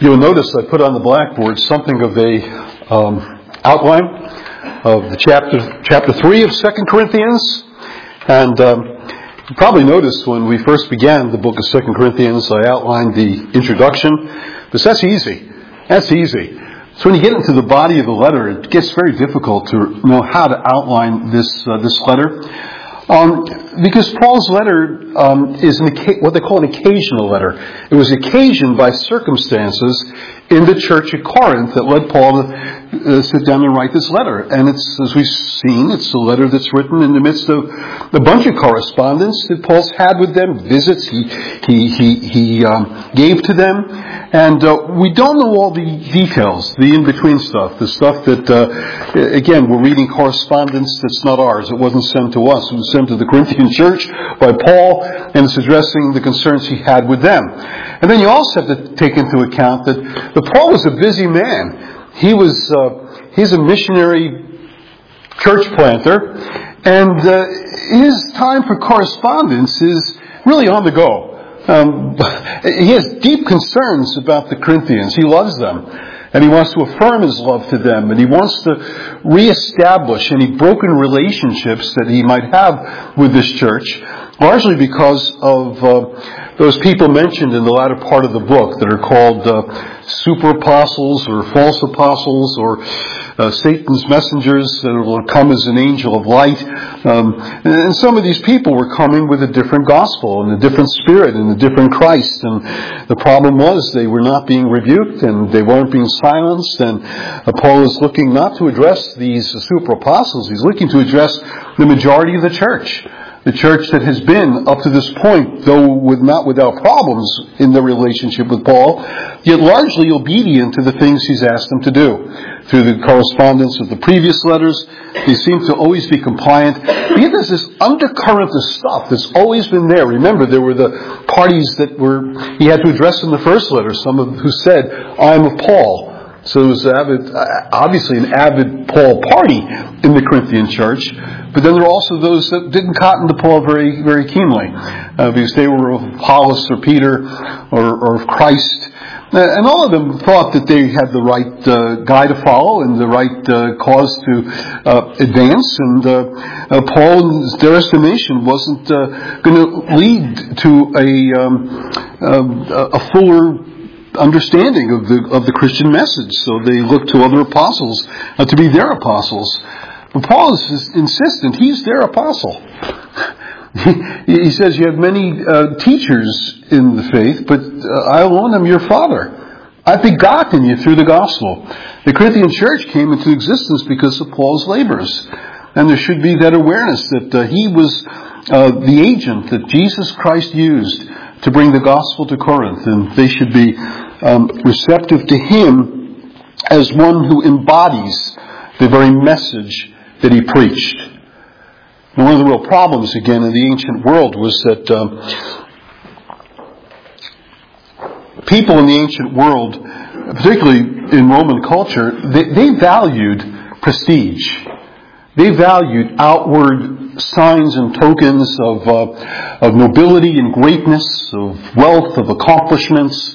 You'll notice I put on the blackboard something of a outline of the chapter 3 of 2 Corinthians. And you probably noticed when we first began the book of 2 Corinthians, I outlined the introduction. But that's easy. That's easy. So when you get into the body of the letter, it gets very difficult to know how to outline this letter. Because Paul's letter is what they call an occasional letter. It was occasioned by circumstances in the church at Corinth that led Paul to sit down and write this letter. And it's, as we've seen, it's a letter that's written in the midst of a bunch of correspondence that Paul's had with them, visits he gave to them. And we don't know all the details, the in-between stuff, the stuff that, again, we're reading correspondence that's not ours. It wasn't sent to us. It was sent to the Corinthian church by Paul, and it's addressing the concerns he had with them. And then you also have to take into account that Paul was a busy man. He's a missionary church planter, and his time for correspondence is really on the go. He has deep concerns about the Corinthians. He loves them, and he wants to affirm his love to them, and he wants to reestablish any broken relationships that he might have with this church, largely because of those people mentioned in the latter part of the book that are called super apostles or false apostles or Satan's messengers that will come as an angel of light. And some of these people were coming with a different gospel and a different spirit and a different Christ. And the problem was they were not being rebuked and they weren't being silenced. And Paul is looking not to address these super apostles. He's looking to address the majority of the church. The church that has been, up to this point, though not without problems in their relationship with Paul, yet largely obedient to the things he's asked them to do. Through the correspondence of the previous letters, they seem to always be compliant. But yet there's this undercurrent of stuff that's always been there. Remember, there were the parties that he had to address in the first letter, some of who said, I am of Paul. So it was obviously an avid Paul party in the Corinthian church. But then there were also those that didn't cotton to Paul very, very keenly, because they were of Apollos or Peter or of Christ. And all of them thought that they had the right guy to follow and the right cause to advance. And Paul, in their estimation, wasn't going to lead to a fuller understanding of the Christian message. So they looked to other apostles to be their apostles. But Paul is insistent he's their apostle. He says, you have many teachers in the faith, but I alone am your father. I've begotten you through the gospel. The Corinthian church came into existence because of Paul's labors. And there should be that awareness that he was the agent that Jesus Christ used to bring the gospel to Corinth. And they should be receptive to him as one who embodies the very message that he preached. And one of the real problems, again, in the ancient world was that people in the ancient world, particularly in Roman culture, they valued prestige. They valued outward signs and tokens of nobility and greatness, of wealth, of accomplishments.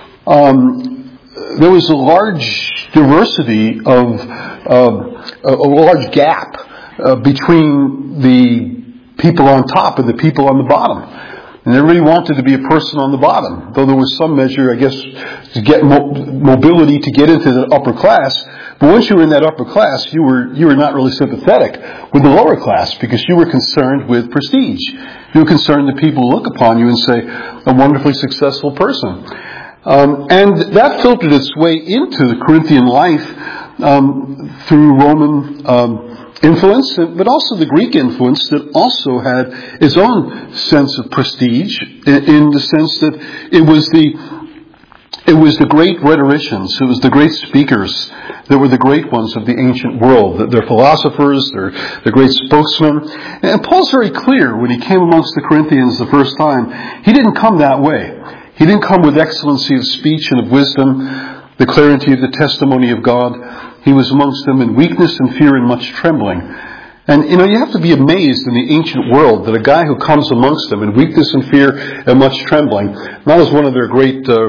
There was a large diversity a large gap between the people on top and the people on the bottom. And everybody wanted to be a person on the bottom, though there was some measure, I guess, to get mobility to get into the upper class. But once you were in that upper class, you were not really sympathetic with the lower class because you were concerned with prestige. You were concerned that people look upon you and say, a wonderfully successful person. And that filtered its way into the Corinthian life through Roman influence, but also the Greek influence that also had its own sense of prestige in the sense that it was the great rhetoricians, it was the great speakers that were the great ones of the ancient world. They're philosophers, they're great spokesmen. And Paul's very clear when he came amongst the Corinthians the first time, he didn't come that way. He didn't come with excellency of speech and of wisdom, the clarity of the testimony of God. He was amongst them in weakness and fear and much trembling. And, you have to be amazed in the ancient world that a guy who comes amongst them in weakness and fear and much trembling, not as one of their great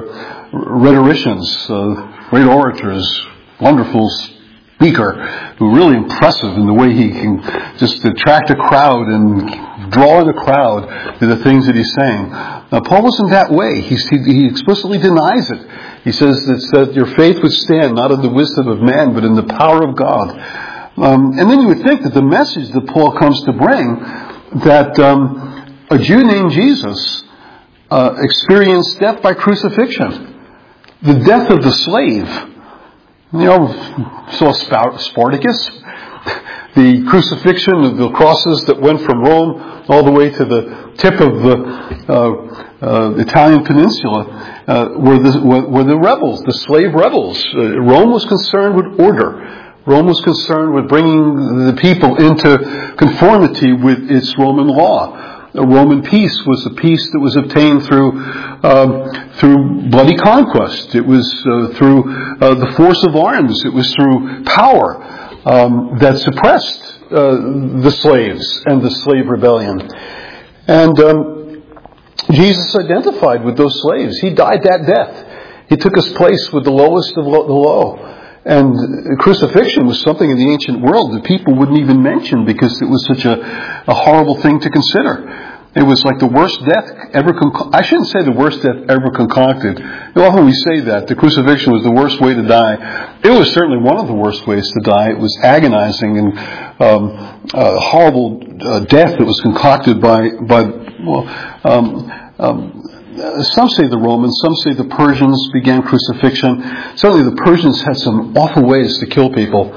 rhetoricians, great orators, wonderful speaker, who really impressive in the way he can just attract a crowd and draw in a crowd to the things that he's saying. Now, Paul wasn't that way. He explicitly denies it. He says that your faith would stand not in the wisdom of man, but in the power of God. And then you would think that the message that Paul comes to bring, that a Jew named Jesus experienced death by crucifixion, the death of the slave. You know, saw Spartacus, the crucifixion of the crosses that went from Rome all the way to the tip of the Italian peninsula were the rebels, the slave rebels. Rome was concerned with order. Rome was concerned with bringing the people into conformity with its Roman law. A Roman peace was a peace that was obtained through bloody conquest. It was through the force of arms. It was through power that suppressed the slaves and the slave rebellion. And Jesus identified with those slaves. He died that death. He took his place with the lowest of the low. And crucifixion was something in the ancient world that people wouldn't even mention because it was such a horrible thing to consider. It was like the worst death ever I shouldn't say the worst death ever concocted. Often we say that. The crucifixion was the worst way to die. It was certainly one of the worst ways to die. It was agonizing and horrible death that was concocted by some say the Romans, some say the Persians began crucifixion. Certainly the Persians had some awful ways to kill people.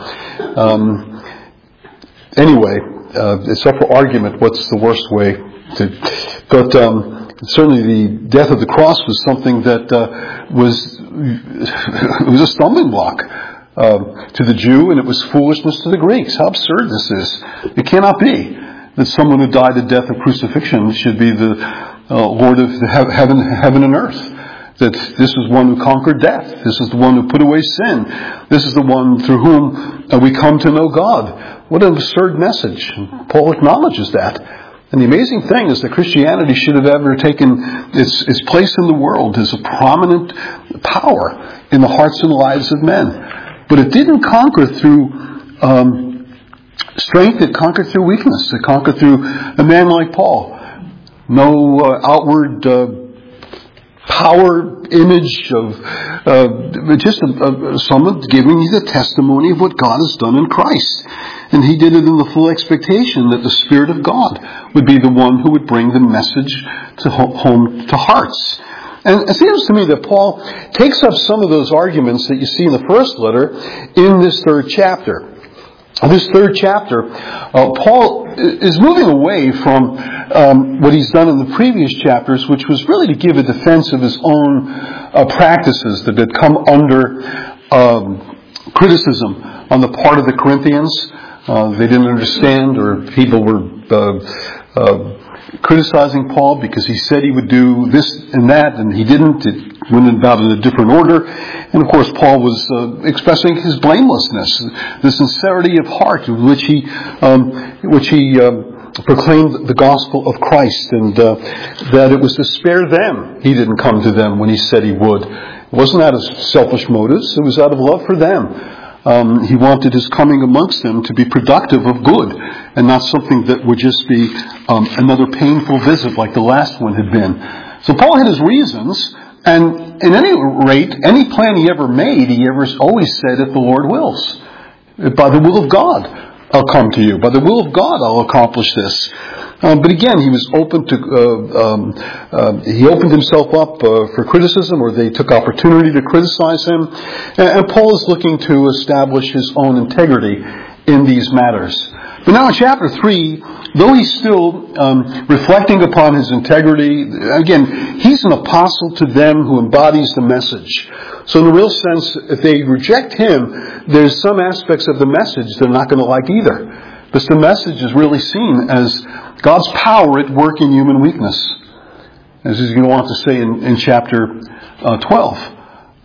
Anyway, it's up for argument what's the worst way to... But certainly the death of the cross was something that was a stumbling block to the Jew, and it was foolishness to the Greeks. How absurd this is. It cannot be that someone who died the death of crucifixion should be the Lord of heaven and earth. That this is one who conquered death. This is the one who put away sin. This is the one through whom we come to know God. What an absurd message. Paul acknowledges that. And the amazing thing is that Christianity should have ever taken its place in the world as a prominent power in the hearts and lives of men. But it didn't conquer through strength. It conquered through weakness. It conquered through a man like Paul. No outward power image of just someone giving you the testimony of what God has done in Christ. And he did it in the full expectation that the Spirit of God would be the one who would bring the message to home to hearts. And it seems to me that Paul takes up some of those arguments that you see in the first letter in this third chapter. This third chapter, Paul is moving away from what he's done in the previous chapters, which was really to give a defense of his own practices that had come under criticism on the part of the Corinthians. They didn't understand, or people were criticizing Paul because he said he would do this and that, and he didn't. It went about in a different order. And of course, Paul was expressing his blamelessness, the sincerity of heart with which he proclaimed the gospel of Christ, and that it was to spare them. He didn't come to them when he said he would. It wasn't out of selfish motives. It was out of love for them. He wanted his coming amongst them to be productive of good, and not something that would just be another painful visit like the last one had been. So Paul had his reasons, and at any rate, any plan he ever made, he always said, if the Lord wills. By the will of God, I'll come to you. By the will of God, I'll accomplish this. But again, he was open to, he opened himself up for criticism, or they took opportunity to criticize him. And Paul is looking to establish his own integrity in these matters. But now in chapter 3, though he's still reflecting upon his integrity, again, he's an apostle to them who embodies the message. So in a real sense, if they reject him, there's some aspects of the message they're not going to like either. Because the message is really seen as God's power at work in human weakness. As he's going to want to say in chapter 12.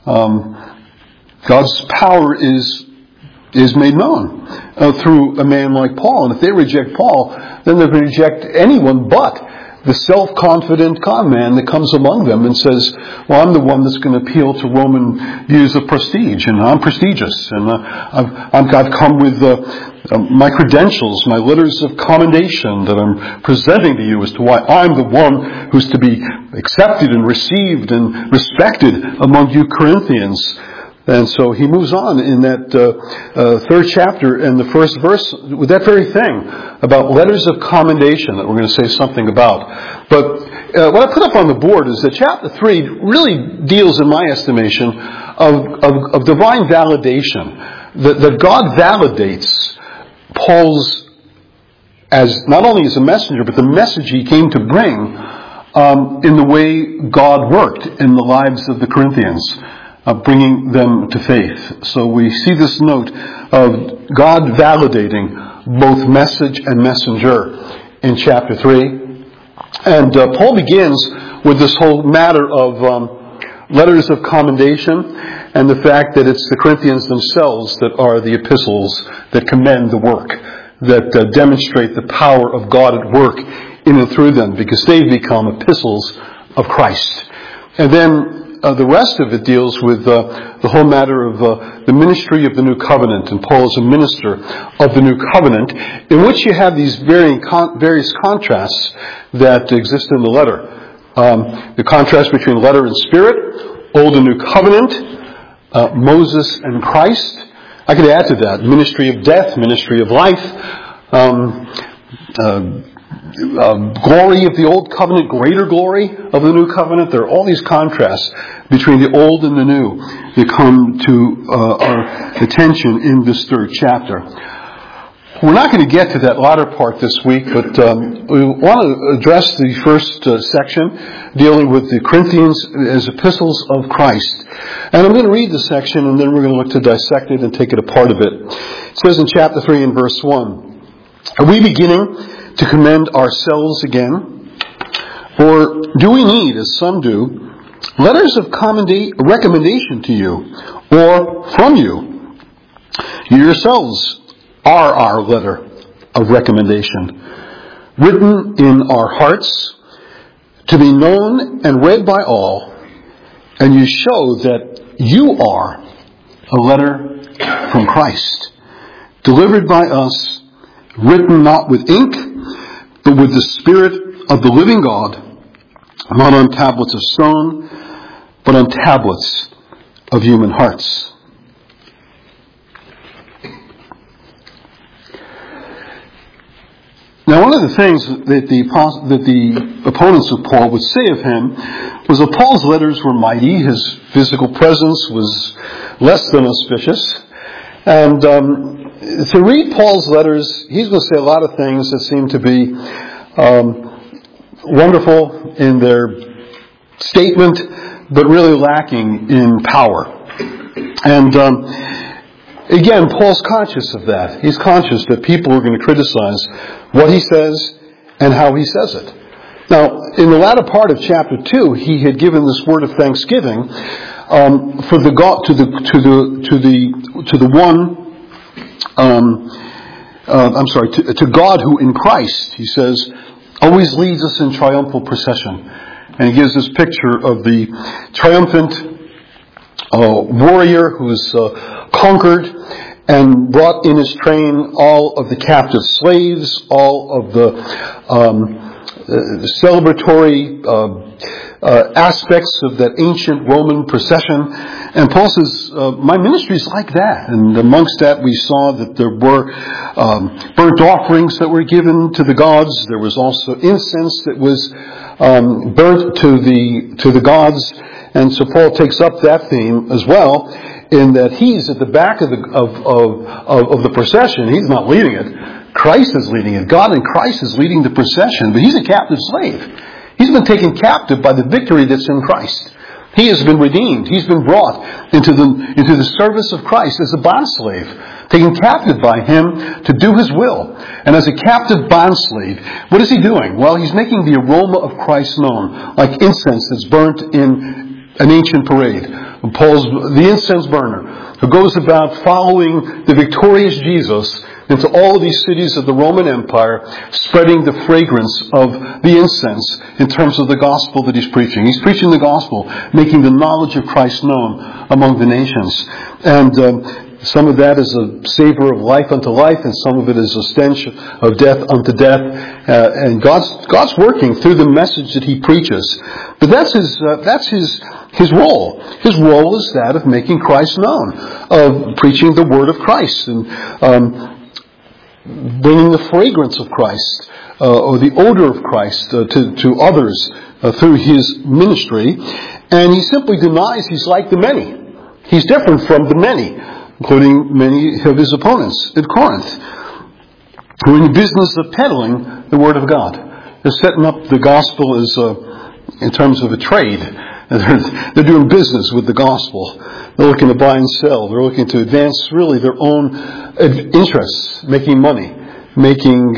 God's power is made known through a man like Paul. And if they reject Paul, then they reject anyone but the self-confident con man that comes among them and says, well, I'm the one that's going to appeal to Roman views of prestige, and I'm prestigious, and I've come with my credentials, my letters of commendation that I'm presenting to you as to why I'm the one who's to be accepted and received and respected among you Corinthians. And so he moves on in that third chapter and the first verse with that very thing about letters of commendation that we're going to say something about. But what I put up on the board is that chapter 3 really deals, in my estimation, of divine validation. That God validates Paul's, as not only as a messenger, but the message he came to bring in the way God worked in the lives of the Corinthians. Bringing them to faith. So we see this note of God validating both message and messenger in chapter 3. And Paul begins with this whole matter of letters of commendation and the fact that it's the Corinthians themselves that are the epistles that commend the work, that demonstrate the power of God at work in and through them, because they've become epistles of Christ. And then the rest of it deals with the whole matter of the ministry of the New Covenant, and Paul is a minister of the New Covenant, in which you have these various contrasts that exist in the letter. The contrast between letter and spirit, Old and New Covenant, Moses and Christ. I could add to that, ministry of death, ministry of life, glory of the Old Covenant, greater glory of the New Covenant. There are all these contrasts between the Old and the New that come to our attention in this third chapter. We're not going to get to that latter part this week, but we want to address the first section dealing with the Corinthians as epistles of Christ. And I'm going to read the section, and then we're going to look to dissect it and take it apart a bit. It says in chapter 3 and verse 1, "Are we beginning to commend ourselves again? Or do we need, as some do, letters of recommendation to you, or from you? You yourselves are our letter of recommendation, written in our hearts, to be known and read by all, and you show that you are a letter from Christ, delivered by us, written not with ink, but with the Spirit of the living God, not on tablets of stone, but on tablets of human hearts." Now, one of the things that the opponents of Paul would say of him was that Paul's letters were mighty, his physical presence was less than auspicious, and to read Paul's letters, he's going to say a lot of things that seem to be wonderful in their statement, but really lacking in power. And again, Paul's conscious of that. He's conscious that people are going to criticize what he says and how he says it. Now, in the latter part of chapter 2, he had given this word of thanksgiving for the God to God who in Christ, he says, always leads us in triumphal procession. And he gives this picture of the triumphant warrior who's conquered and brought in his train all of the captive slaves, all of the celebratory aspects of that ancient Roman procession. And Paul says, my ministry is like that. And amongst that we saw that there were burnt offerings that were given to the gods. There was also incense that was burnt to the gods. And so Paul takes up that theme as well, in that he's at the back of the procession. He's not leading it. Christ is leading it. God in Christ is leading the procession, but he's a captive slave. He's been taken captive by the victory that's in Christ. He has been redeemed. He's been brought into the service of Christ as a bondslave, taken captive by him to do his will. And as a captive bondslave, what is he doing? Well, he's making the aroma of Christ known, like incense that's burnt in an ancient parade. Paul's the incense burner who goes about following the victorious Jesus into all these cities of the Roman Empire, spreading the fragrance of the incense in terms of the gospel that he's preaching. He's preaching the gospel, making the knowledge of Christ known among the nations. And some of that is a savor of life unto life, and some of it is a stench of death unto death. And God's working through the message that he preaches. But that's his role. His role is that of making Christ known, of preaching the word of Christ, and bringing the fragrance of Christ, or the odor of Christ to others through his ministry. And he simply denies he's like the many. He's different from the many, including many of his opponents in Corinth, who are in the business of peddling the Word of God. They're setting up the gospel as in terms of a trade. They're doing business with the gospel. They're looking to buy and sell. They're looking to advance really their own interests, making money, making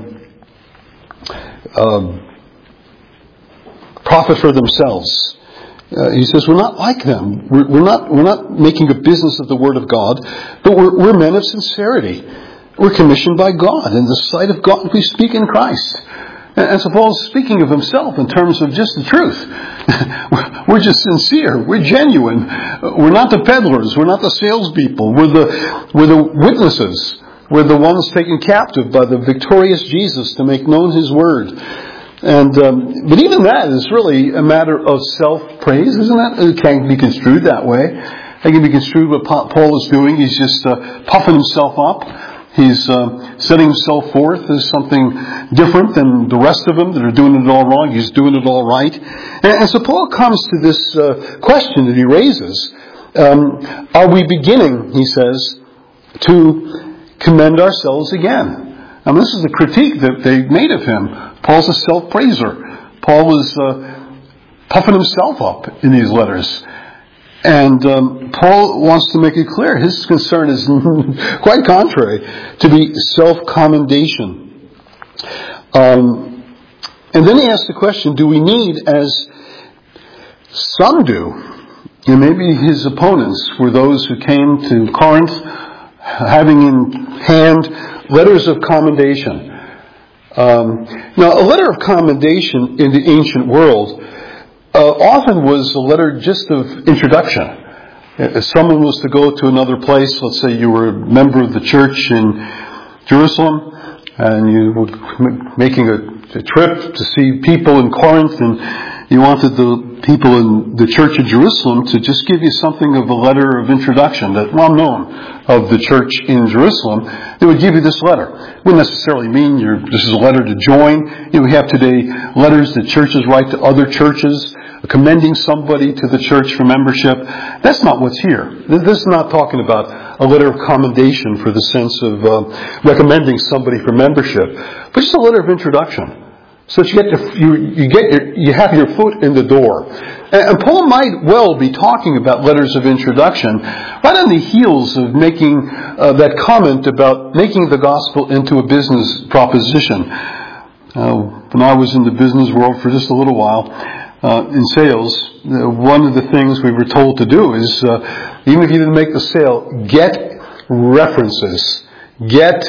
profit for themselves. He says we're not like them. We're not making a business of the Word of God, but we're men of sincerity. We're commissioned by God. In the sight of God, we speak in Christ. And so Paul's speaking of himself in terms of just the truth. We're just sincere. We're genuine. We're not the peddlers. We're not the salespeople. We're the witnesses. We're the ones taken captive by the victorious Jesus to make known his word. And but even that is really a matter of self-praise, isn't it? It can't be construed that way. It can be construed what Paul is doing. He's just puffing himself up. He's setting himself forth as something different than the rest of them that are doing it all wrong. He's doing it all right. And so Paul comes to this question that he raises. Are we beginning, he says, to commend ourselves again? Now this is the critique that they made of him. Paul's a self-praiser. Paul is puffing himself up in these letters. And Paul wants to make it clear. His concern is quite contrary to the self-commendation. And then he asks the question, do we need, as some do, and maybe his opponents were those who came to Corinth having in hand letters of commendation. Now, a letter of commendation in the ancient world often was a letter just of introduction. If someone was to go to another place, let's say you were a member of the church in Jerusalem, and you were making a trip to see people in Corinth, and you wanted the people in the church of Jerusalem to just give you something of a letter of introduction, that well known of the church in Jerusalem, they would give you this letter. It wouldn't necessarily mean this is a letter to join. We have today letters that churches write to other churches, commending somebody to the church for membership. That's not what's here. This is not talking about a letter of commendation for the sense of recommending somebody for membership, but just a letter of introduction. So that you have your foot in the door. And Paul might well be talking about letters of introduction right on the heels of making that comment about making the gospel into a business proposition. When I was in the business world for just a little while, in sales, one of the things we were told to do is, even if you didn't make the sale, get references. Get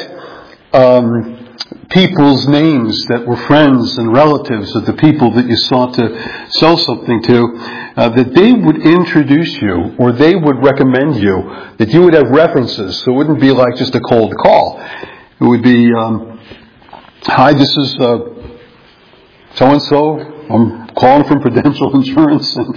people's names that were friends and relatives of the people that you sought to sell something to, that they would introduce you or they would recommend you, that you would have references. So it wouldn't be like just a cold call. It would be, hi, this is so-and-so. I'm calling from Prudential Insurance, and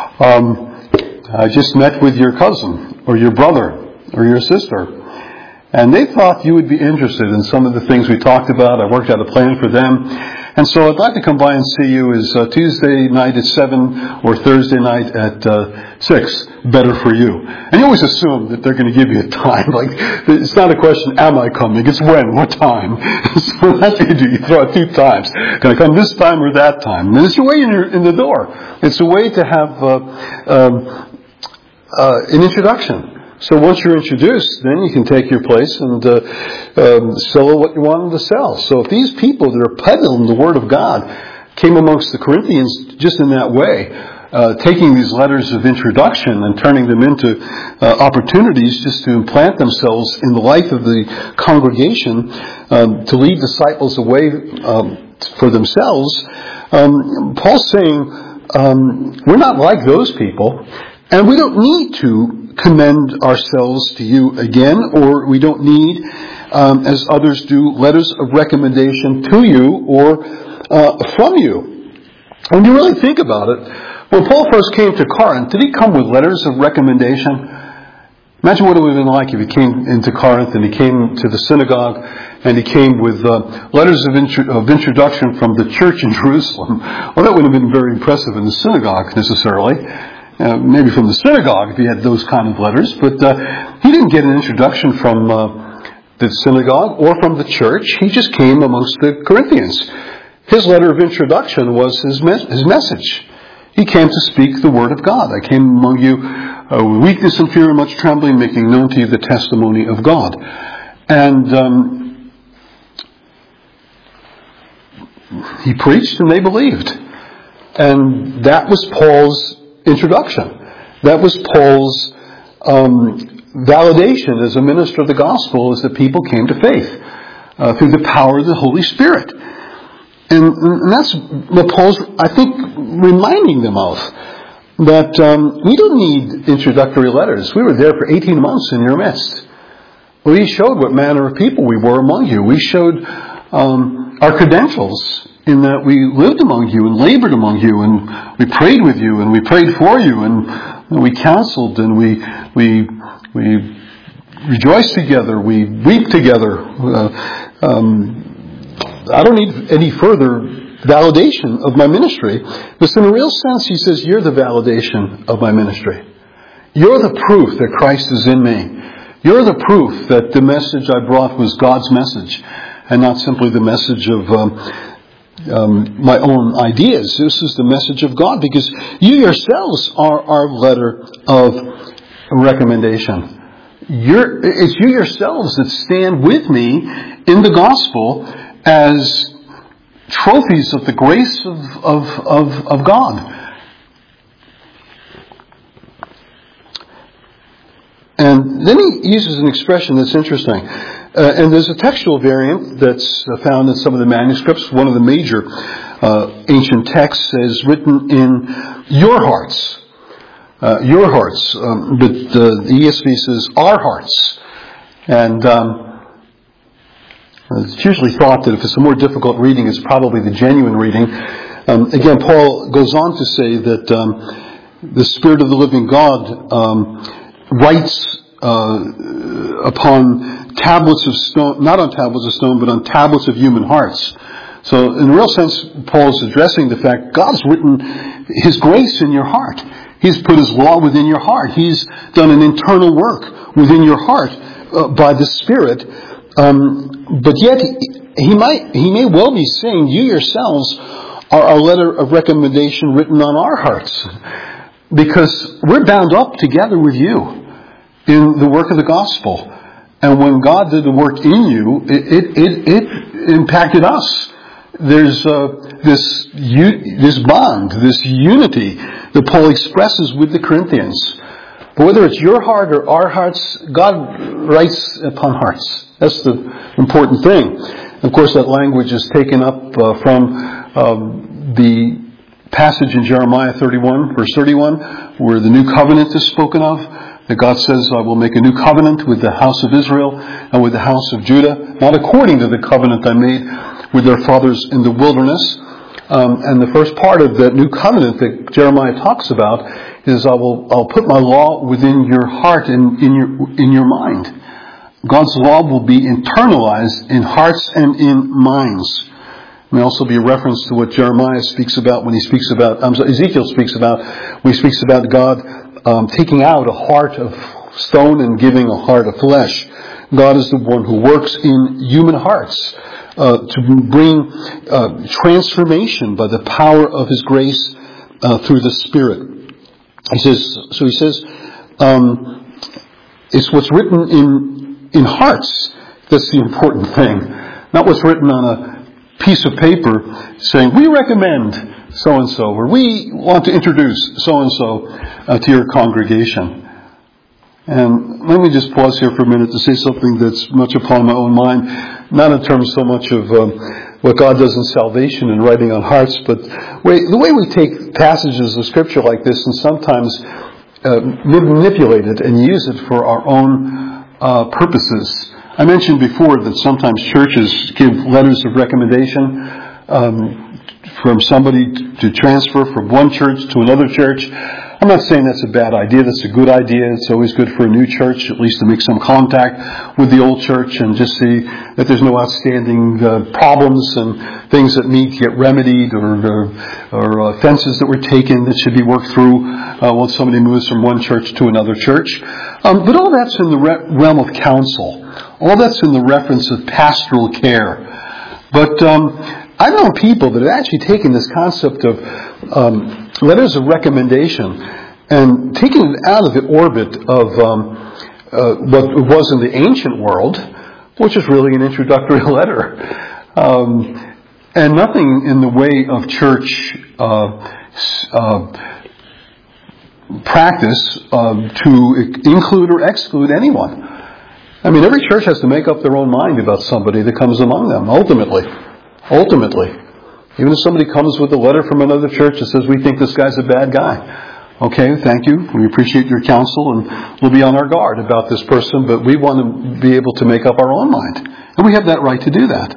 I just met with your cousin or your brother or your sister. And they thought you would be interested in some of the things we talked about. I worked out a plan for them. And so I'd like to come by and see you. Is Tuesday night at 7 or Thursday night at 6 better for you? And you always assume that they're going to give you a time. Like, it's not a question, am I coming? It's when, what time? So that's what you do. You throw out 2 times. Can I come this time or that time? And it's a way in the door. It's a way to have an introduction. So once you're introduced, then you can take your place and sell what you want them to sell. So if these people that are peddling the Word of God came amongst the Corinthians just in that way, taking these letters of introduction and turning them into opportunities just to implant themselves in the life of the congregation, to lead disciples away for themselves. Paul's saying, we're not like those people, and we don't need to commend ourselves to you again, or we don't need, as others do, letters of recommendation to you or from you. When you really think about it, when Paul first came to Corinth, did he come with letters of recommendation? Imagine what it would have been like if he came into Corinth and he came to the synagogue and he came with letters of introduction from the church in Jerusalem. Well, that wouldn't have been very impressive in the synagogue necessarily. Maybe from the synagogue if he had those kind of letters. But he didn't get an introduction from the synagogue or from the church. He just came amongst the Corinthians. His letter of introduction was his message. He came to speak the word of God. I came among you with weakness and fear and much trembling, making known to you the testimony of God. And he preached and they believed. And that was Paul's introduction. That was Paul's validation as a minister of the gospel, as the people came to faith through the power of the Holy Spirit. And that's what Paul's, I think, reminding them of. That we don't need introductory letters. We were there for 18 months in your midst. We showed what manner of people we were among you. We showed our credentials in that we lived among you and labored among you, and we prayed with you and we prayed for you, and we counseled and we rejoiced together. We weep together. I don't need any further validation of my ministry. But in a real sense, he says, you're the validation of my ministry. You're the proof that Christ is in me. You're the proof that the message I brought was God's message and not simply the message of my own ideas. This is the message of God, because you yourselves are our letter of recommendation. It's you yourselves that stand with me in the gospel as trophies of the grace of God. And then he uses an expression that's interesting. And there's a textual variant that's found in some of the manuscripts. One of the major ancient texts is written in your hearts. Your hearts. But the ESV says our hearts. And it's usually thought that if it's a more difficult reading, it's probably the genuine reading. Again, Paul goes on to say that the Spirit of the living God writes upon tablets of stone, not on tablets of stone, but on tablets of human hearts. So in a real sense, Paul is addressing the fact God's written His grace in your heart. He's put His law within your heart. He's done an internal work within your heart by the Spirit. But yet, he may well be saying, you yourselves are a letter of recommendation written on our hearts. Because we're bound up together with you in the work of the gospel. And when God did the work in you, it impacted us. There's this bond, this unity that Paul expresses with the Corinthians. But whether it's your heart or our hearts, God writes upon hearts. That's the important thing. Of course, that language is taken up from the passage in Jeremiah 31, verse 31, where the new covenant is spoken of. That God says, I will make a new covenant with the house of Israel and with the house of Judah, not according to the covenant I made with their fathers in the wilderness. And the first part of that new covenant that Jeremiah talks about is I'll put my law within your heart and in your mind. God's law will be internalized in hearts and in minds. It may also be a reference to what Jeremiah speaks about when he speaks about, Ezekiel speaks about, when he speaks about God taking out a heart of stone and giving a heart of flesh. God is the one who works in human hearts to bring transformation by the power of His grace through the Spirit. He says, it's what's written in hearts that's the important thing. Not what's written on a piece of paper saying, we recommend so-and-so, or we want to introduce so-and-so to your congregation. And let me just pause here for a minute to say something that's much upon my own mind, not in terms so much of what God does in salvation and writing on hearts, but the way we take passages of Scripture like this and sometimes manipulate it and use it for our own purposes. I mentioned before that sometimes churches give letters of recommendation from somebody to transfer from one church to another church. I'm not saying that's a bad idea. That's a good idea. It's always good for a new church, at least to make some contact with the old church and just see that there's no outstanding problems and things that need to get remedied or offenses that were taken that should be worked through when somebody moves from one church to another church. But all that's in the realm of counsel. All that's in the reference of pastoral care. But I've known people that have actually taken this concept of letters of recommendation and taken it out of the orbit of what it was in the ancient world, which is really an introductory letter. And nothing in the way of church practice to include or exclude anyone. I mean, every church has to make up their own mind about somebody that comes among them, ultimately. Even if somebody comes with a letter from another church that says, we think this guy's a bad guy. Okay, thank you. We appreciate your counsel and we'll be on our guard about this person, but we want to be able to make up our own mind. And we have that right to do that.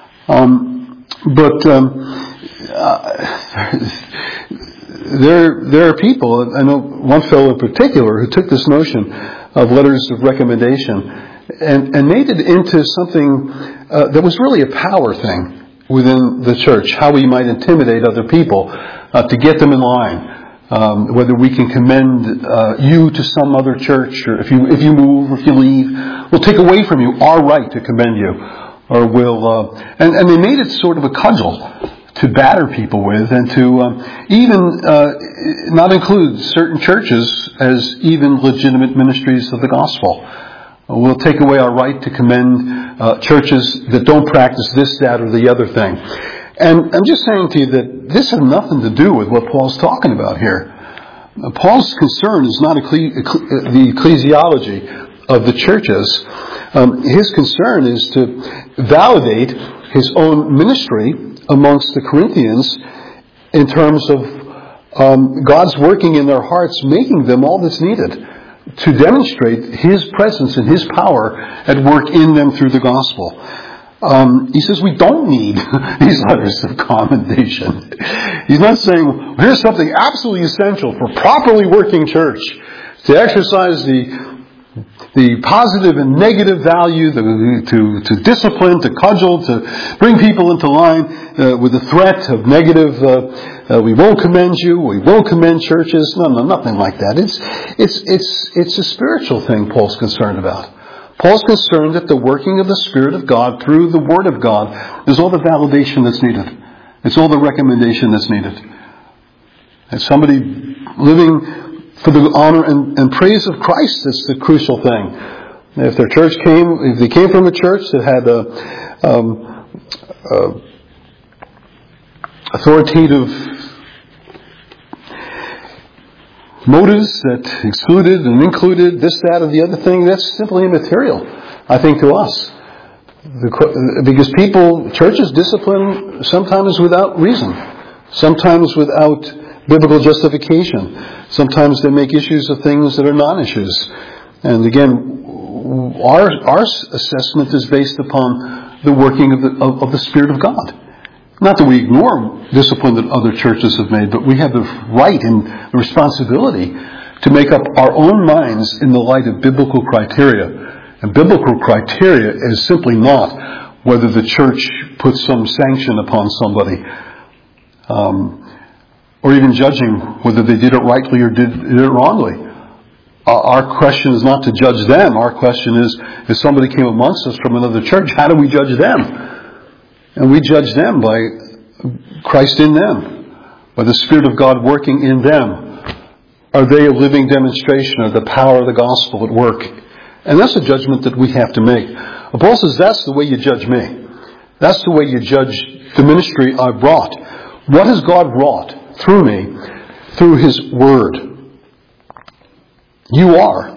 There are people, I know one fellow in particular, who took this notion of letters of recommendation and made it into something that was really a power thing within the church, how we might intimidate other people to get them in line, whether we can commend you to some other church, or if you move or if you leave, we'll take away from you our right to commend you, or we'll and they made it sort of a cudgel to batter people with, and to even not include certain churches as even legitimate ministries of the gospel. We'll take away our right to commend churches that don't practice this, that, or the other thing. And I'm just saying to you that this has nothing to do with what Paul's talking about here. Paul's concern is not the ecclesiology of the churches. His concern is to validate his own ministry amongst the Corinthians in terms of God's working in their hearts, making them all that's needed to demonstrate His presence and His power at work in them through the gospel. He says we don't need these letters of commendation. He's not saying, well, here's something absolutely essential for properly working church, to exercise the positive and negative value, to discipline, to cudgel, to bring people into line with the threat of negative, we won't commend you, we won't commend churches. No, nothing like that. It's a spiritual thing Paul's concerned about. Paul's concerned that the working of the Spirit of God through the Word of God is all the validation that's needed. It's all the recommendation that's needed. And somebody living for the honor and praise of Christ is the crucial thing. If they came from a church that had authoritative motives that excluded and included this, that, or the other thing, that's simply immaterial, I think, to us. Because churches discipline sometimes without reason, sometimes without biblical justification. Sometimes they make issues of things that are non-issues. And again, our assessment is based upon the working of the Spirit of God. Not that we ignore discipline that other churches have made, but we have the right and the responsibility to make up our own minds in the light of biblical criteria. And biblical criteria is simply not whether the church puts some sanction upon somebody, or even judging whether they did it rightly or did it wrongly. Our question is not to judge them. Our question is, if somebody came amongst us from another church, how do we judge them? And we judge them by Christ in them, by the Spirit of God working in them. Are they a living demonstration of the power of the gospel at work? And that's a judgment that we have to make. Paul says that's the way you judge me. That's the way you judge the ministry I brought. What has God wrought through me, through His Word? You are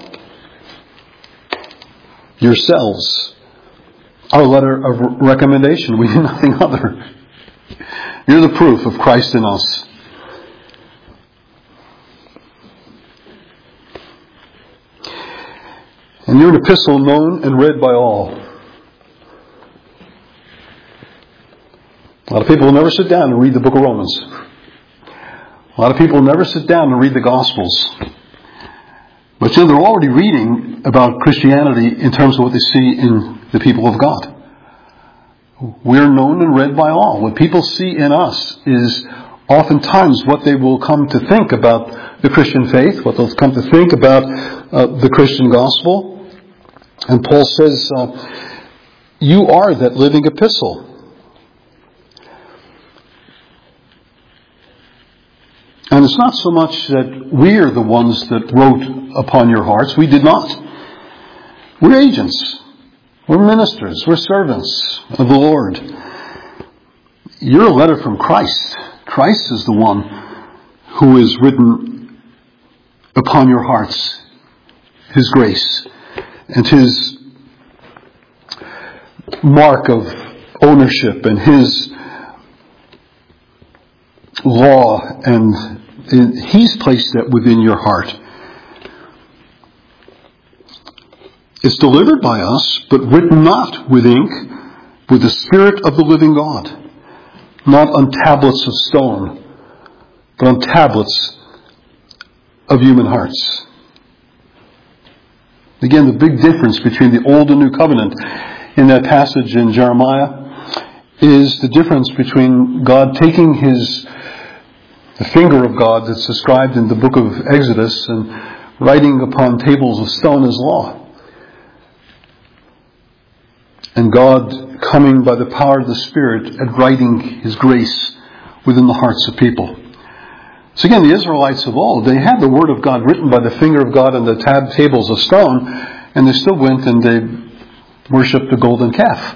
yourselves our letter of recommendation. We do nothing other. You're the proof of Christ in us. And you're an epistle known and read by all. A lot of people will never sit down and read the book of Romans. A lot of people will never sit down and read the Gospels. But they're already reading about Christianity in terms of what they see in the people of God. We're known and read by all. What people see in us is oftentimes what they will come to think about the Christian faith, what they'll come to think about the Christian gospel. And Paul says, you are that living epistle. And it's not so much that we're the ones that wrote upon your hearts. We did not. We're agents. We're ministers. We're servants of the Lord. You're a letter from Christ. Christ is the one who is written upon your hearts. His grace and His mark of ownership and His law, and He's placed that within your heart. It's delivered by us, but written not with ink, with the Spirit of the living God, not on tablets of stone, but on tablets of human hearts. Again, the big difference between the Old and New Covenant in that passage in Jeremiah is the difference between God taking the finger of God that's described in the book of Exodus and writing upon tables of stone His law. And God coming by the power of the Spirit and writing His grace within the hearts of people. So again, the Israelites of old, they had the Word of God written by the finger of God on the tables of stone, and they still went and they worshipped the golden calf.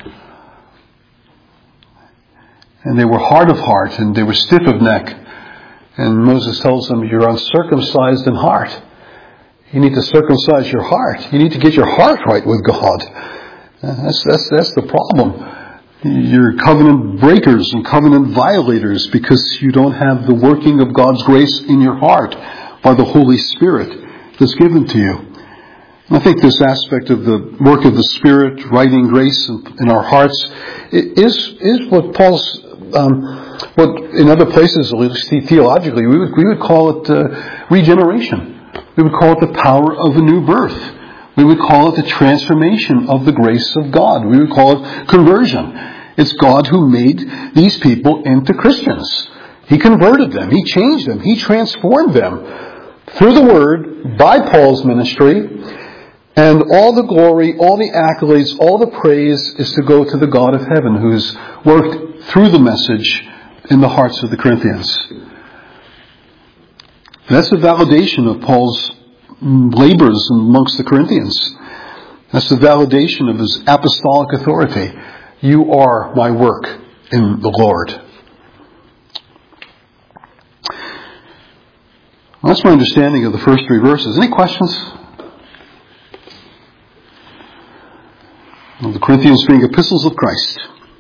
And they were hard of heart, and they were stiff of neck. And Moses tells them, you're uncircumcised in heart. You need to circumcise your heart. You need to get your heart right with God. That's the problem. You're covenant breakers and covenant violators because you don't have the working of God's grace in your heart by the Holy Spirit that's given to you. And I think this aspect of the work of the Spirit, writing grace in our hearts, is what Paul's, what in other places, at least theologically, we would call it regeneration. We would call it the power of a new birth. We would call it the transformation of the grace of God. We would call it conversion. It's God who made these people into Christians. He converted them. He changed them. He transformed them through the Word, by Paul's ministry. And all the glory, all the accolades, all the praise is to go to the God of heaven who has worked through the message in the hearts of the Corinthians. That's the validation of Paul's labors amongst the Corinthians. That's the validation of his apostolic authority. You are my work in the Lord. Well, that's my understanding of the first three verses. Any questions? Well, the Corinthians being epistles of Christ.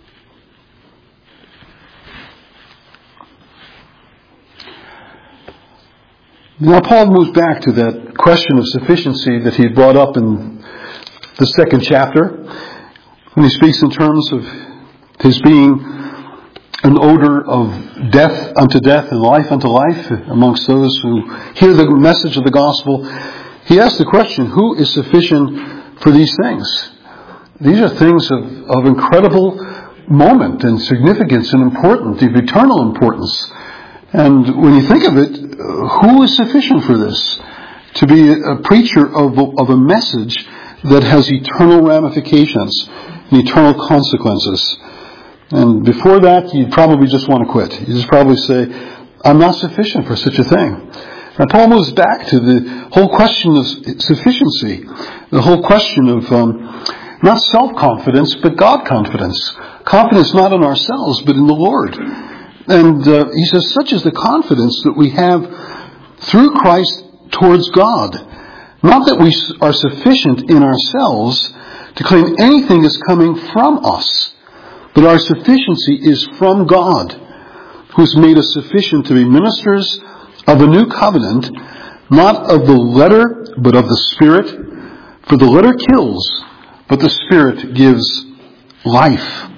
Now Paul moves back to that question of sufficiency that he brought up in the second chapter, when he speaks in terms of his being an odor of death unto death and life unto life amongst those who hear the message of the gospel. He asks the question, who is sufficient for these things? These are things of incredible moment and significance and importance, of eternal importance. And when you think of it, who is sufficient for this? To be a preacher of a message that has eternal ramifications and eternal consequences. And before that, you'd probably just want to quit. You'd just probably say, I'm not sufficient for such a thing. And Paul moves back to the whole question of sufficiency. The whole question of not self-confidence, but God-confidence. Confidence not in ourselves, but in the Lord. And he says, such is the confidence that we have through Christ towards God. Not that we are sufficient in ourselves to claim anything is coming from us, but our sufficiency is from God, who has made us sufficient to be ministers of a new covenant, not of the letter, but of the Spirit. For the letter kills, but the Spirit gives life.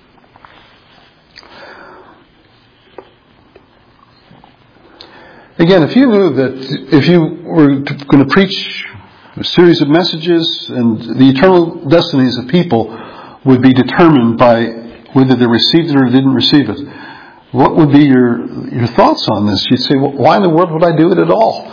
Again, if you knew that if you were going to preach a series of messages and the eternal destinies of people would be determined by whether they received it or didn't receive it, what would be your thoughts on this? You'd say, well, why in the world would I do it at all?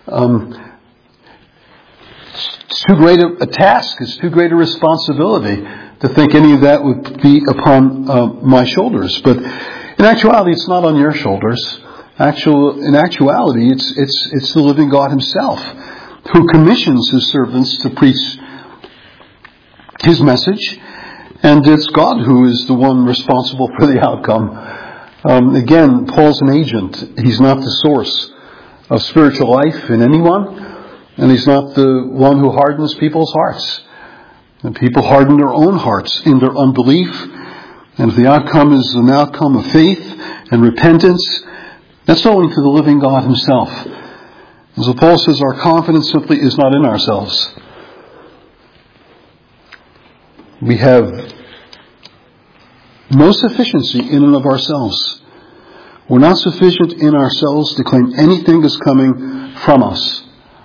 It's too great a task. It's too great a responsibility to think any of that would be upon my shoulders. But in actuality, it's not on your shoulders. In actuality, it's the living God Himself who commissions His servants to preach His message, and it's God who is the one responsible for the outcome. Again, Paul's an agent. He's not the source of spiritual life in anyone, and he's not the one who hardens people's hearts. And people harden their own hearts in their unbelief, and if the outcome is an outcome of faith and repentance, that's owing to the living God Himself. And so Paul says our confidence simply is not in ourselves. We have no sufficiency in and of ourselves. We're not sufficient in ourselves to claim anything is coming from us.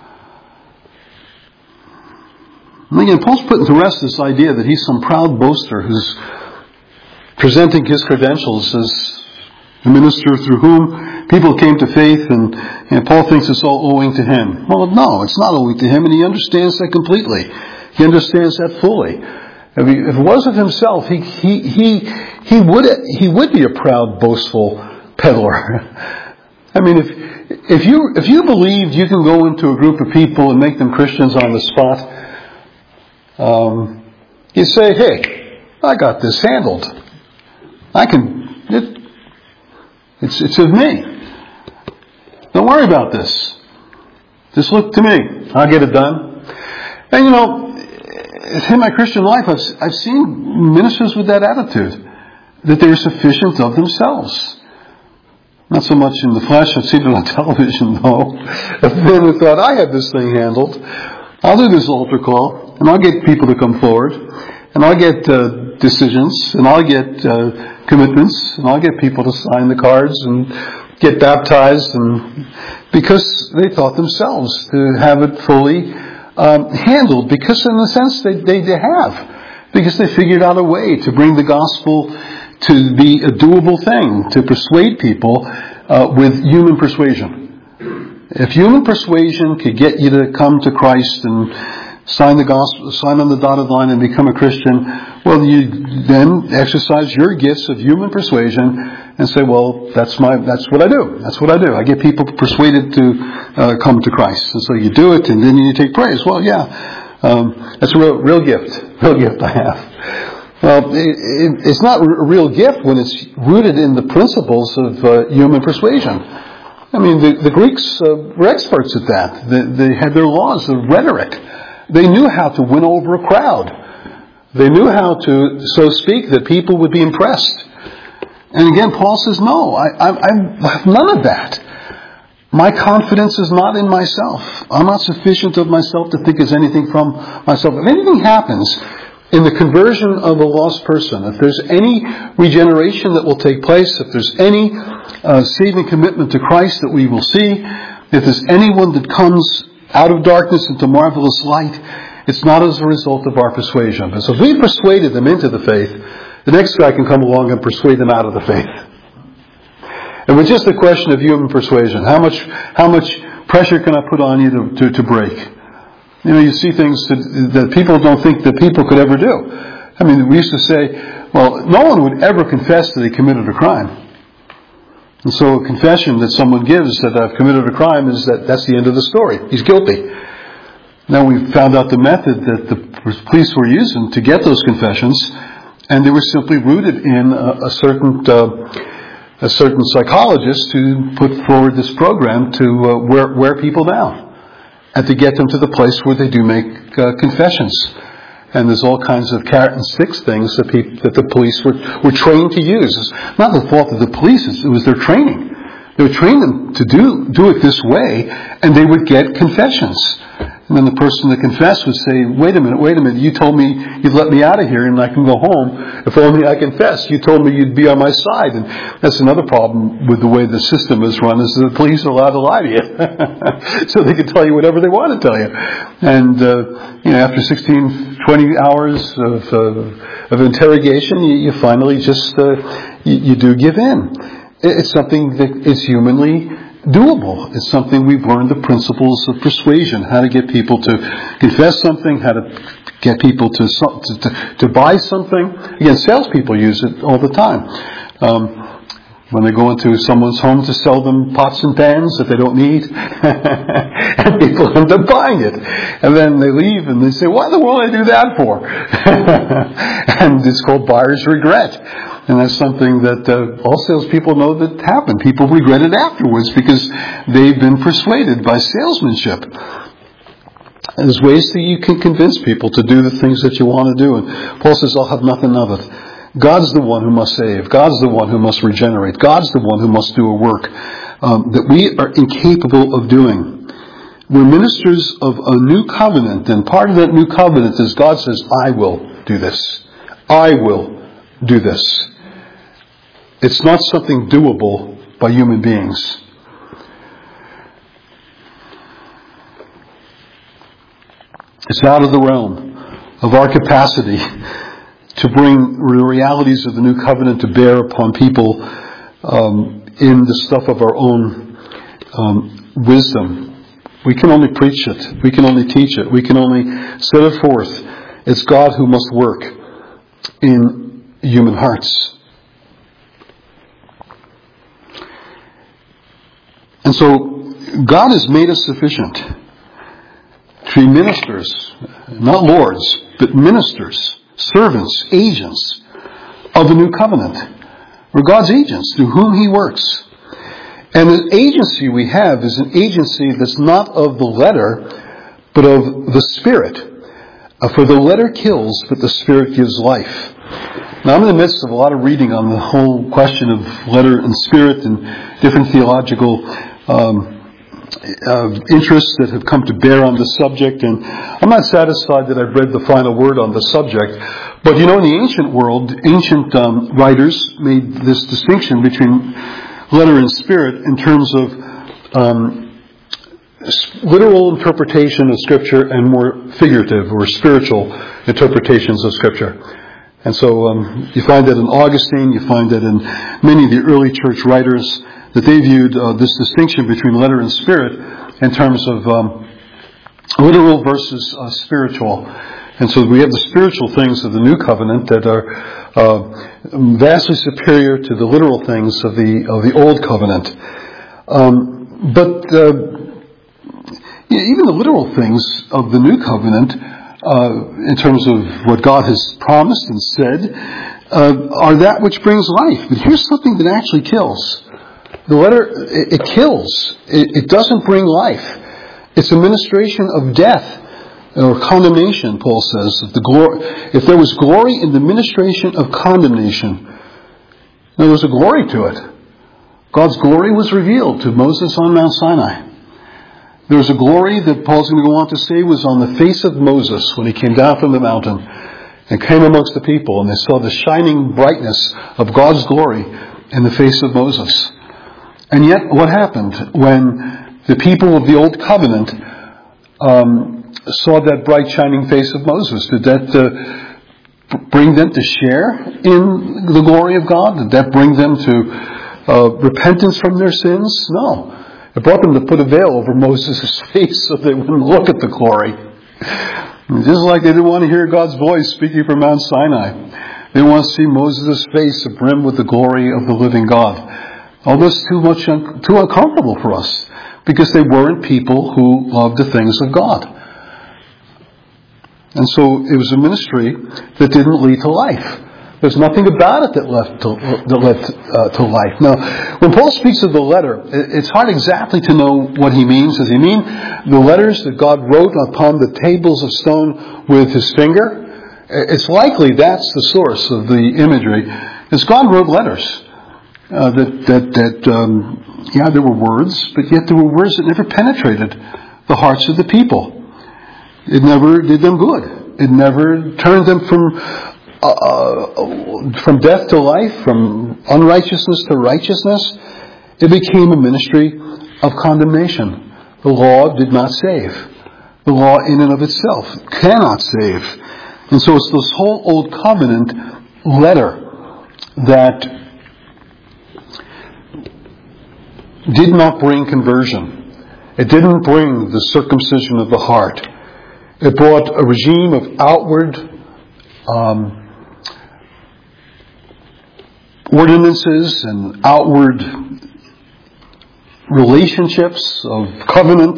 And again, Paul's putting to rest this idea that he's some proud boaster who's presenting his credentials as the minister through whom people came to faith, and Paul thinks it's all owing to him. Well, no, it's not owing to him, and he understands that completely. He understands that fully. If it was of himself, he would be a proud, boastful peddler. I mean, if you believed you can go into a group of people and make them Christians on the spot, you say, "Hey, I got this handled. It's of me. Don't worry about this. Just look to me. I'll get it done." And in my Christian life, I've seen ministers with that attitude, that they're sufficient of themselves. Not so much in the flesh. I've seen it on television, though. Of men who thought, I have this thing handled. I'll do this altar call, and I'll get people to come forward, and I'll get decisions, and I'll get commitments, and I'll get people to sign the cards and get baptized, and because they thought themselves to have it fully handled, because in a sense they have, because they figured out a way to bring the gospel to be a doable thing, to persuade people with human persuasion. If human persuasion could get you to come to Christ and sign the gospel, sign on the dotted line and become a Christian, well, you then exercise your gifts of human persuasion and say, well, that's what I do. That's what I do. I get people persuaded to come to Christ. And so you do it, and then you take praise. Well, yeah, that's a real gift. Real gift I have. Well, it's not a real gift when it's rooted in the principles of human persuasion. I mean, the Greeks were experts at that. They had their laws of rhetoric. They knew how to win over a crowd. They knew how to so speak that people would be impressed. And again, Paul says, no, I have none of that. My confidence is not in myself. I'm not sufficient of myself to think there's anything from myself. If anything happens in the conversion of a lost person, if there's any regeneration that will take place, if there's any saving commitment to Christ that we will see, if there's anyone that comes out of darkness into marvelous light, it's not as a result of our persuasion. But so if we persuaded them into the faith, the next guy can come along and persuade them out of the faith. And it's just a question of human persuasion. How much pressure can I put on you to break? You see things that people don't think that people could ever do. I mean, we used to say, well, no one would ever confess that he committed a crime. And so a confession that someone gives that I've committed a crime that's the end of the story. He's guilty. Now we've found out the method that the police were using to get those confessions, and they were simply rooted in a certain a certain psychologist who put forward this program to wear people down and to get them to the place where they do make confessions. And there's all kinds of carrot and sticks things that the police were trained to use. It's not the fault of the police, it was their training. They would train them to do it this way, and they would get confessions. And then the person that confessed would say, wait a minute, you told me you'd let me out of here and I can go home. If only I confessed. You told me you'd be on my side. And that's another problem with the way the system is run, is that the police are allowed to lie to you. So they can tell you whatever they want to tell you. And, after 16, 20 hours of interrogation, you finally just, you do give in. It's something that is humanly doable. It's something we've learned the principles of persuasion, how to get people to confess something, how to get people to buy something. Again, salespeople use it all the time. When they go into someone's home to sell them pots and pans that they don't need, and people end up buying it. And then they leave and they say, why in the world did I do that for? And it's called buyer's regret. And that's something that all salespeople know that happen. People regret it afterwards because they've been persuaded by salesmanship. And there's ways that you can convince people to do the things that you want to do. And Paul says, I'll have nothing of it. God's the one who must save. God's the one who must regenerate. God's the one who must do a work that we are incapable of doing. We're ministers of a new covenant, and part of that new covenant is God says, I will do this. I will do this. It's not something doable by human beings. It's out of the realm of our capacity to bring the realities of the new covenant to bear upon people in the stuff of our own wisdom. We can only preach it. We can only teach it. We can only set it forth. It's God who must work in human hearts. And so God has made us sufficient to be ministers, not lords, but ministers, servants, agents of the new covenant. We're God's agents through whom He works. And the agency we have is an agency that's not of the letter, but of the Spirit. For the letter kills, but the Spirit gives life. Now I'm in the midst of a lot of reading on the whole question of letter and spirit and different theological interests that have come to bear on the subject, and I'm not satisfied that I've read the final word on the subject. But in the ancient world, ancient writers made this distinction between letter and spirit in terms of literal interpretation of Scripture and more figurative or spiritual interpretations of Scripture. And so you find that in Augustine, you find that in many of the early church writers, that they viewed this distinction between letter and spirit in terms of literal versus spiritual. And so we have the spiritual things of the new covenant that are vastly superior to the literal things of the old covenant. But even the literal things of the new covenant, in terms of what God has promised and said, are that which brings life. But here's something that actually kills. The letter, it kills. It doesn't bring life. It's a ministration of death or condemnation, Paul says. If there was glory in the ministration of condemnation, there was a glory to it. God's glory was revealed to Moses on Mount Sinai. There was a glory that Paul's going to go on to say was on the face of Moses when he came down from the mountain and came amongst the people, and they saw the shining brightness of God's glory in the face of Moses. And yet, what happened when the people of the Old Covenant saw that bright shining face of Moses? Did that bring them to share in the glory of God? Did that bring them to repentance from their sins? No. It brought them to put a veil over Moses' face so they wouldn't look at the glory. Just like they didn't want to hear God's voice speaking from Mount Sinai. They want to see Moses' face abrim with the glory of the living God. All this too uncomfortable for us, because they weren't people who loved the things of God. And so it was a ministry that didn't lead to life. There's nothing about it that led to life. Now, when Paul speaks of the letter, it's hard exactly to know what he means. Does he mean the letters that God wrote upon the tables of stone with his finger? It's likely that's the source of the imagery. As God wrote letters there were words, but yet there were words that never penetrated the hearts of the people. It never did them good. It never turned them from death to life, from unrighteousness to righteousness. It became a ministry of condemnation. The law did not save. The law in and of itself cannot save. And so it's this whole Old Covenant letter that did not bring conversion. It didn't bring the circumcision of the heart. It brought a regime of outward ordinances and outward relationships of covenant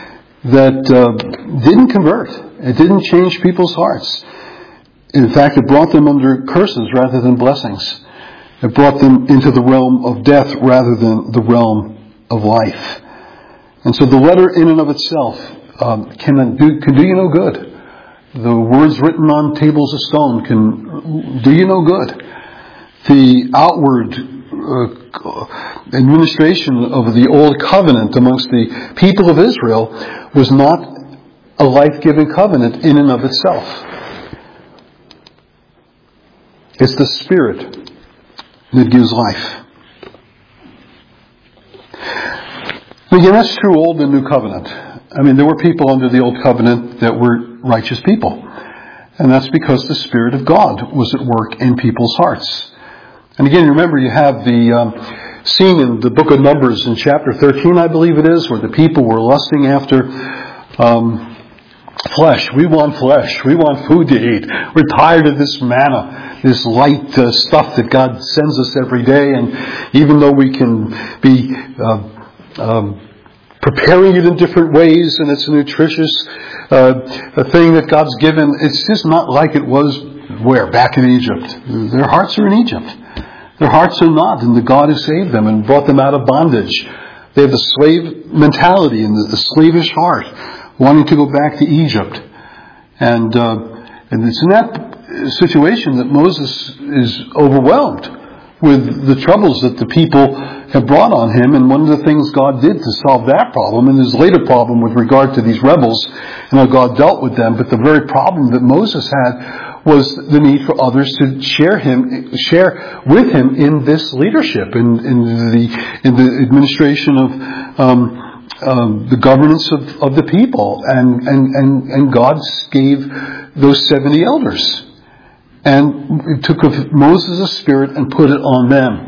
that didn't convert. It didn't change people's hearts. In fact, it brought them under curses rather than blessings. It brought them into the realm of death rather than the realm of life. And so the letter in and of itself can do you no good. The words written on tables of stone can do you no good. The outward administration of the Old Covenant amongst the people of Israel was not a life-giving covenant in and of itself. It's the Spirit that gives life. Again, that's true Old and New Covenant. I mean, there were people under the Old Covenant that were righteous people. And that's because the Spirit of God was at work in people's hearts. And again, remember, you have the scene in the book of Numbers in chapter 13, I believe it is, where the people were lusting after flesh. We want flesh. We want food to eat. We're tired of this manna, this light stuff that God sends us every day. And even though we can be preparing it in different ways, and it's a nutritious a thing that God's given, it's just not like it was back in Egypt. Their hearts are in Egypt. Their hearts are not, and the God who saved them and brought them out of bondage. They have the slave mentality and the slavish heart, wanting to go back to Egypt. And it's in that situation that Moses is overwhelmed with the troubles that the people have brought on him. And one of the things God did to solve that problem, and his later problem with regard to these rebels, and how God dealt with them, but the very problem that Moses had was the need for others to share with him in this leadership, in the administration of the governance of the people. And God gave those 70 elders. And it took of Moses' spirit and put it on them.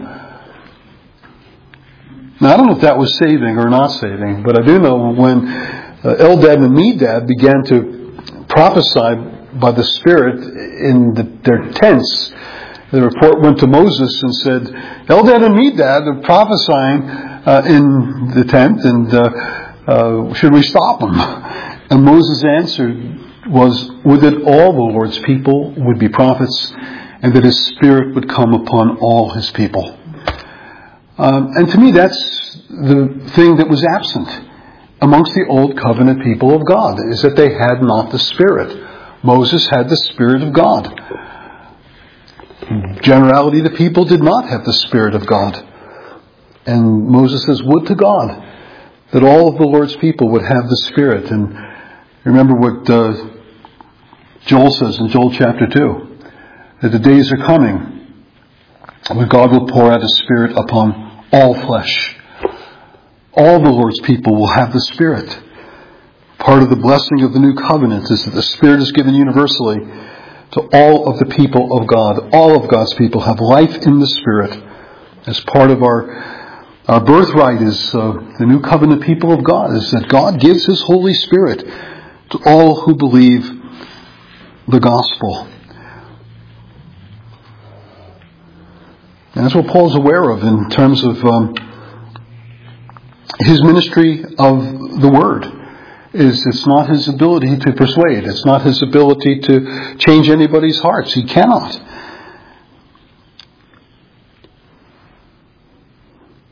Now, I don't know if that was saving or not saving, but I do know when Eldad and Medad began to prophesy by the Spirit in their tents, the report went to Moses and said, Eldad and Medad are prophesying in the tent, and should we stop them? And Moses answered was, would that all the Lord's people would be prophets, and that His Spirit would come upon all His people. And to me, that's the thing that was absent amongst the Old Covenant people of God, is that they had not the Spirit. Moses had the Spirit of God. In generality, the people did not have the Spirit of God. And Moses says, would to God that all of the Lord's people would have the Spirit. And remember what Joel says in Joel chapter 2, that the days are coming when God will pour out His Spirit upon all flesh. All the Lord's people will have the Spirit. Part of the blessing of the new covenant is that the Spirit is given universally to all of the people of God. All of God's people have life in the Spirit. As part of our birthright is the new covenant people of God, is that God gives His Holy Spirit to all who believe the gospel. And that's what Paul's aware of in terms of his ministry of the Word. It's not his ability to persuade. It's not his ability to change anybody's hearts. He cannot.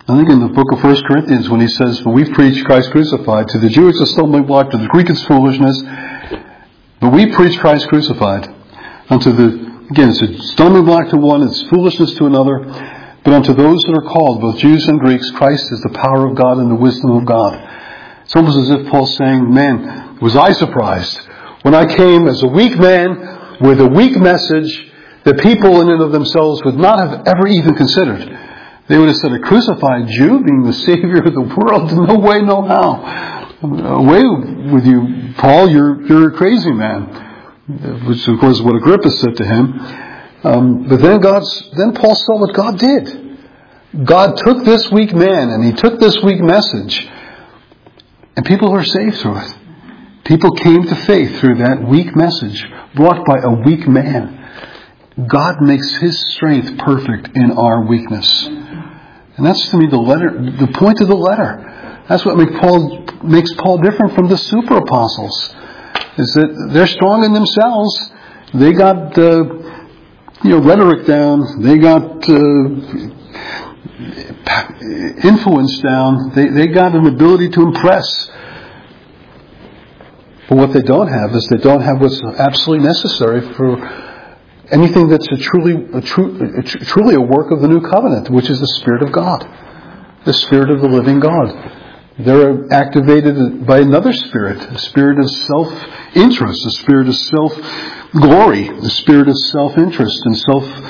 I think in the book of 1 Corinthians when he says, "But we preach Christ crucified. To the Jew it's a stumbling block, to the Greek it's foolishness. But we preach Christ crucified. Again, it's a stumbling block to one, it's foolishness to another. But unto those that are called, both Jews and Greeks, Christ is the power of God and the wisdom of God." It's almost as if Paul's saying, man, was I surprised when I came as a weak man with a weak message that people in and of themselves would not have ever even considered. They would have said, a crucified Jew being the Savior of the world? No way, no how. Away with you, Paul, you're a crazy man. Which, of course, is what Agrippa said to him. But then Paul saw what God did. God took this weak man and he took this weak message, and people were saved through it. People came to faith through that weak message brought by a weak man. God makes His strength perfect in our weakness. And that's, to me, the point of the letter. That's what makes Paul different from the super apostles. Is that they're strong in themselves. They got rhetoric down. They got influence down. They got an ability to impress. But what they don't have is they don't have what's absolutely necessary for anything that's truly a work of the new covenant, which is the Spirit of God, the Spirit of the living God. They're activated by another spirit, a spirit of self-interest, a spirit of self-glory, a spirit of self-interest and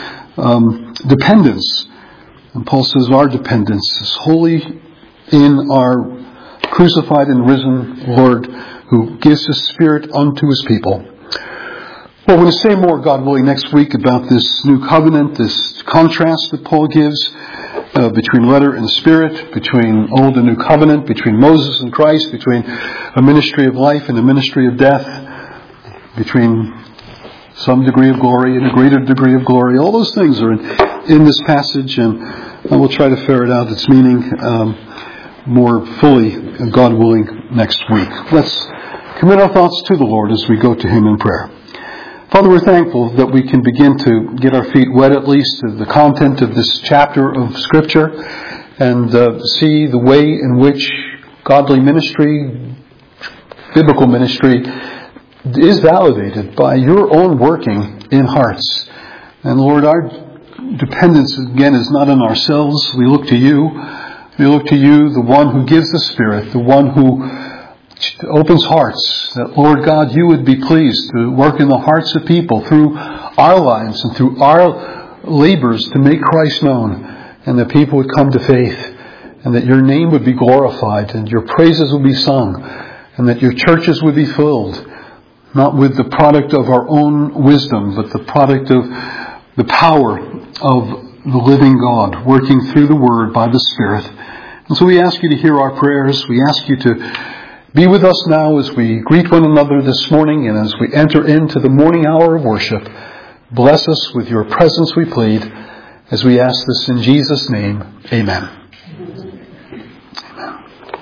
self-dependence. And Paul says our dependence is wholly in our crucified and risen Lord, who gives His Spirit unto His people. Well, we're going to say more, God willing, next week about this new covenant, this contrast that Paul gives between letter and spirit, between old and new covenant, between Moses and Christ, between a ministry of life and a ministry of death, between some degree of glory and a greater degree of glory. All those things are in this passage, and we'll try to ferret out its meaning more fully, God willing, next week. Let's commit our thoughts to the Lord as we go to Him in prayer. Father, we're thankful that we can begin to get our feet wet at least to the content of this chapter of Scripture and see the way in which godly ministry, biblical ministry, is validated by your own working in hearts. And Lord, our dependence again is not on ourselves. We look to you. We look to you, the one who gives the Spirit, the one who opens hearts, that Lord God, you would be pleased to work in the hearts of people through our lives and through our labors to make Christ known, and that people would come to faith, and that your name would be glorified and your praises would be sung, and that your churches would be filled, not with the product of our own wisdom, but the product of the power of the living God working through the Word by the Spirit. And so we ask you to hear our prayers. We ask you to be with us now as we greet one another this morning and as we enter into the morning hour of worship. Bless us with your presence, we plead, as we ask this in Jesus' name. Amen. Amen.